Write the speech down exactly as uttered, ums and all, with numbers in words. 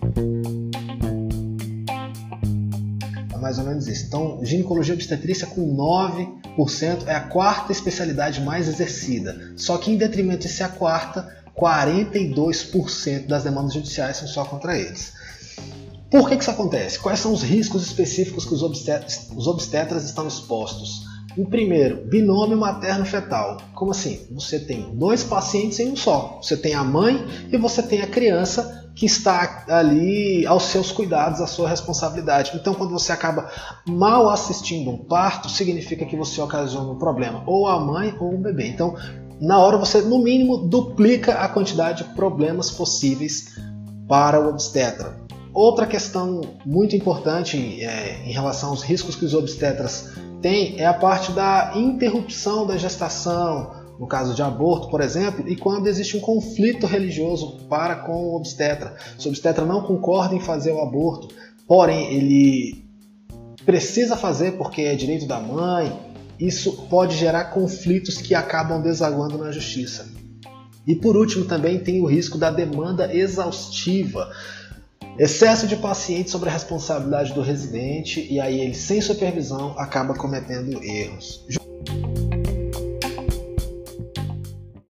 É mais ou menos isso. Então, ginecologia obstetrícia com nove por cento é a quarta especialidade mais exercida. Só que em detrimento de ser a quarta, quarenta e dois por cento das demandas judiciais são só contra eles. Por que que isso acontece? Quais são os riscos específicos que os obstetras, os obstetras estão expostos? O primeiro, binômio materno-fetal. Como assim? Você tem dois pacientes em um só. Você tem a mãe e você tem a criança que está ali aos seus cuidados, à sua responsabilidade. Então, quando você acaba mal assistindo um parto, significa que você ocasiona um problema, ou a mãe ou o bebê. Então, na hora você, no mínimo, duplica a quantidade de problemas possíveis para o obstetra. Outra questão muito importante é, em relação aos riscos que os obstetras têm é a parte da interrupção da gestação, no caso de aborto, por exemplo, e quando existe um conflito religioso para com o obstetra. Se o obstetra não concorda em fazer o aborto, porém ele precisa fazer porque é direito da mãe, isso pode gerar conflitos que acabam desaguando na justiça. E por último também tem o risco da demanda exaustiva. Excesso de pacientes sobre a responsabilidade do residente e aí ele, sem supervisão, acaba cometendo erros.